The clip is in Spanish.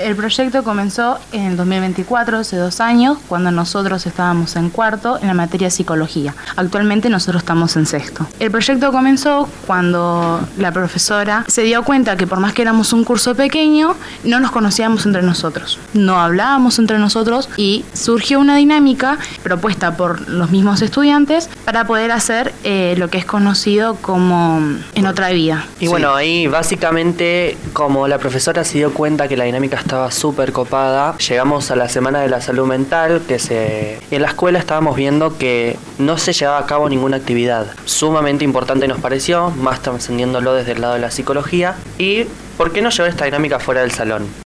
El proyecto comenzó en el 2024, hace 2 años, cuando nosotros estábamos en cuarto en la materia psicología. Actualmente nosotros estamos en sexto. El proyecto comenzó cuando la profesora se dio cuenta que por más que éramos un curso pequeño, no nos conocíamos entre nosotros, no hablábamos entre nosotros y surgió una dinámica propuesta por los mismos estudiantes para poder hacer lo que es conocido como En otra vida. Y bueno, ahí básicamente como la profesora se dio cuenta que la dinámica estaba súper copada, llegamos a la Semana de la Salud Mental y en la escuela estábamos viendo que no se llevaba a cabo ninguna actividad. Sumamente importante nos pareció, más trascendiéndolo desde el lado de la psicología, y ¿por qué no llevar esta dinámica fuera del salón?